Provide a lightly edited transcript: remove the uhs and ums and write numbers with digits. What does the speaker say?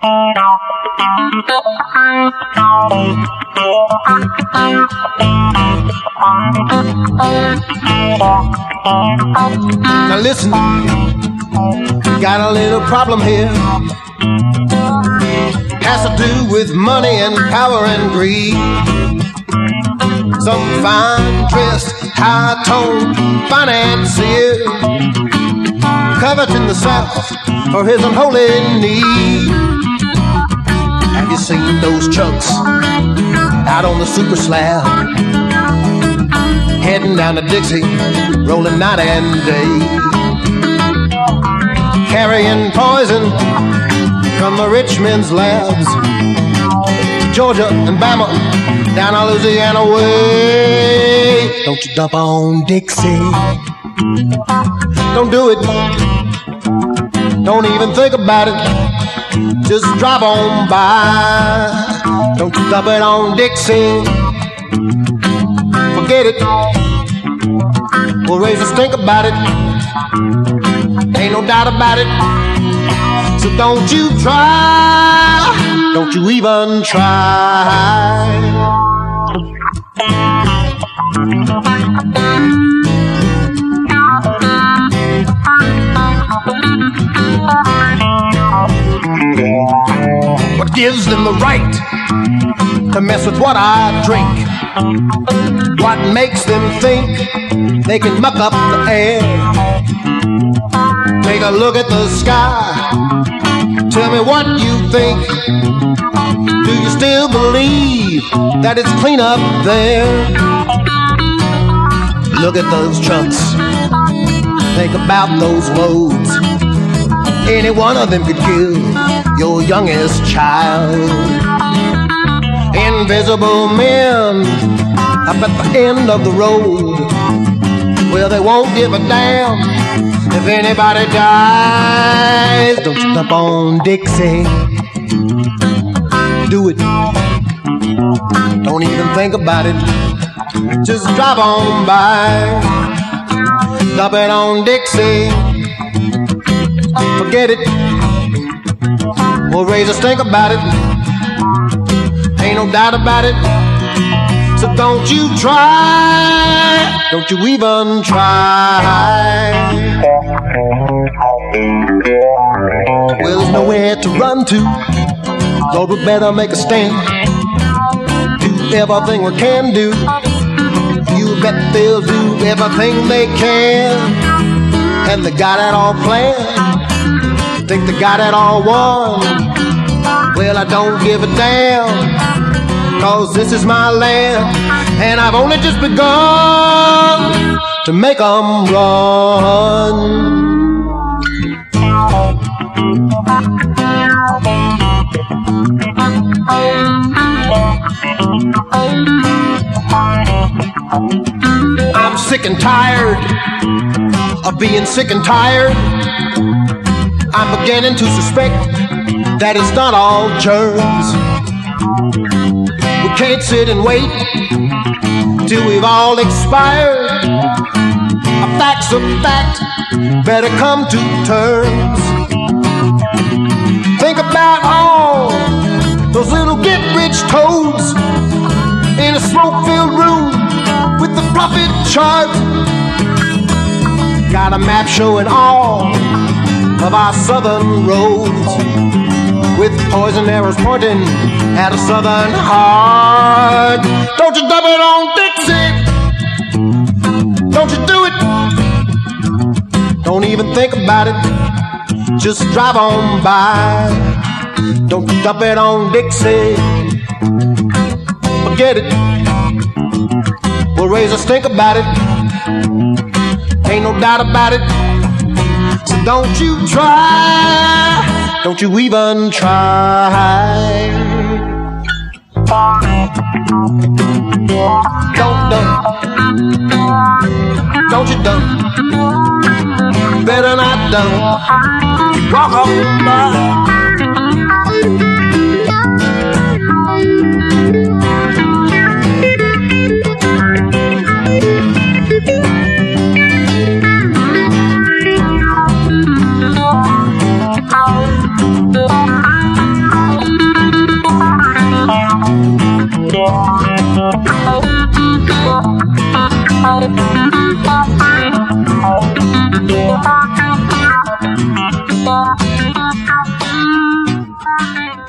Now listen, got a little problem here. Has to do with money and power and greed. Some fine-dressed, high-toned financier coveting the South for his unholy need. Have you seen those chunks out on the super slab, heading down to Dixie, rolling night and day, carrying poison from the rich men's labs, Georgia and Bama, down to Louisiana way. Don't you dump on Dixie, don't do it, don't even think about it, just drive on by. Don't you dump it on Dixie, forget it, we'll raise a stink about it, ain't no doubt about it. So don't you try, don't you even try. What gives them the right to mess with what I drink? What makes them think they can muck up the air? Take a look at the sky, tell me what you think. Do you still believe that it's clean up there? Look at those trucks, think about those loads. Any one of them could kill your youngest child. Invisible men up at the end of the road, well, they won't give a damn if anybody dies. Don't you dump on Dixie, do it, don't even think about it, just drive on by. Dump it on Dixie, forget it, we'll raise a stink about it, ain't no doubt about it. So don't you try, don't you even try. Well, there's nowhere to run to, Lord, we better make a stand. Do everything we can do, you bet they'll do everything they can. And they got it all planned, think they got it all won. Well, I don't give a damn, 'cause this is my land, and I've only just begun to make 'em run. I'm sick and tired of being sick and tired. I'm beginning to suspect that it's not all germs. We can't sit and wait till we've all expired. A fact's a fact, better come to terms. Think about all those little get-rich toads in a smoke-filled room with the profit chart. Got a map showing all of our southern roads, with poison arrows pointing at a southern heart. Don't you dump it on Dixie, don't you do it, don't even think about it, just drive on by. Don't you dump it on Dixie, forget it, we'll raise a stink about it, ain't no doubt about it. So don't you try, don't you even try. Don't dump, don't you dump, better not dump, walk on by. Bye.